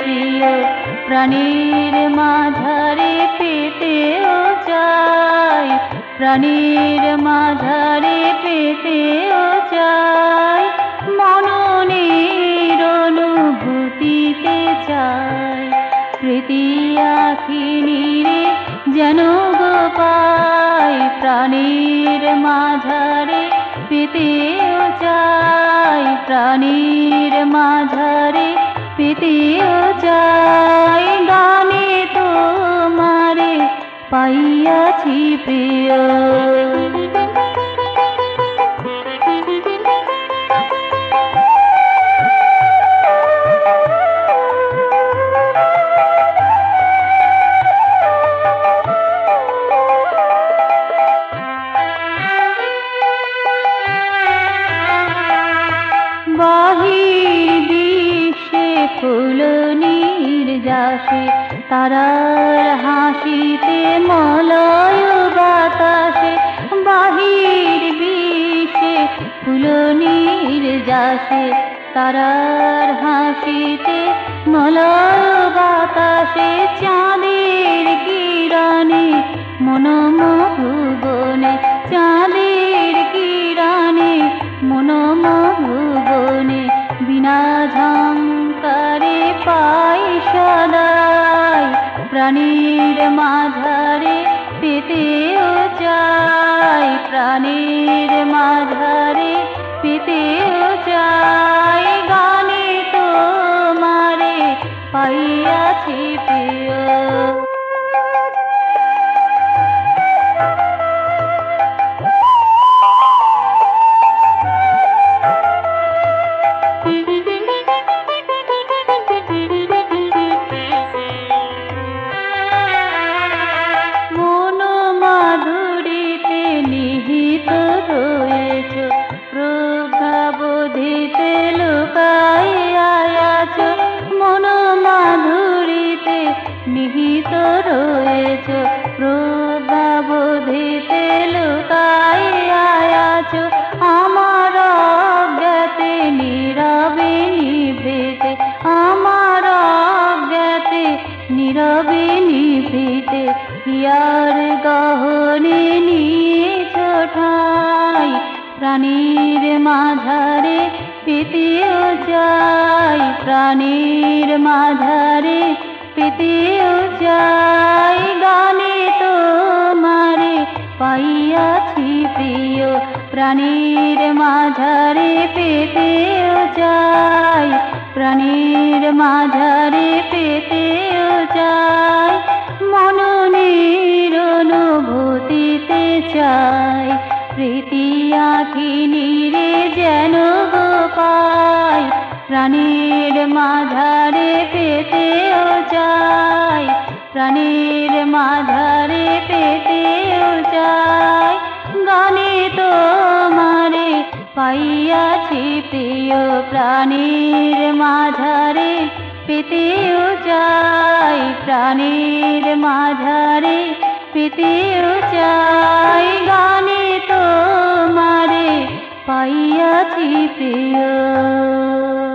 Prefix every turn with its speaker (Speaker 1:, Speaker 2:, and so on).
Speaker 1: প্রিয় প্রাণীর মাঝারে পেতেও চাই, প্রাণীর মাঝারে পেতেও চাই, মননের অনুভূতিতে চাই, প্রীতি আঁখি নিরে যেন গো পাই, প্রাণীর মাঝারে পেতেও চাই, প্রাণীর মাঝারে পেতেও চাই, গানে তোমারে পাইয়াছি প্রিয়। বাহির বিশ্বে ফুল নির্যাসে তারার হাসিতে মলয় বাতাসে, বাহির বিশ্বে ফুল নির্যাসে তারার হাসিতে মলয় বাতাসে, চাঁদের কিরণে মনোমভুবনে, চাঁদের কিরণে মনোমভুবনে, বিনা ঝংকারে পাই সদাই, প্রাণীর মাঝারে পেতেও চাই, প্রাণীর মাঝারে পেতেও চাই, গানে তোমারে পাইয়াছি প্রিয়। প্রজ্ঞাবোধিতে লুকাইয়া আছো, মন মাধুরীতে নিহিত রয়েছ, প্রজ্ঞাবোধিতে লুকাইয়া আছো, আমার অজ্ঞাতে নীরবে নিভৃতে, আমার অজ্ঞাতে নীরবে নিভৃতে, হিয়ার গহনে নিয়েছ ঠাই, প্রাণীর মাঝারে পেতেও চাই, প্রাণীর মাঝারে পেতেও চাই, গানে তোমারে পাইয়াছি প্রিয়, প্রাণীর মাঝারে পেতেও চাই, প্রাণীর মাঝারে পেতেও চাই, মননের অনুভূতিতে চাই, প্রীতি আঁখি নিরে যেন গো পাই, প্রাণীর মাঝারে পেতেও চাই, প্রাণীর মাঝারে পেতেও চাই, গানে তোমারে পাইয়াছি প্রিয়, প্রাণীর মাঝারে পেতেও চাই, প্রাণীর মাঝারে পেতেও চাই, গানে তোমারে পাইয়াছি প্রিয়।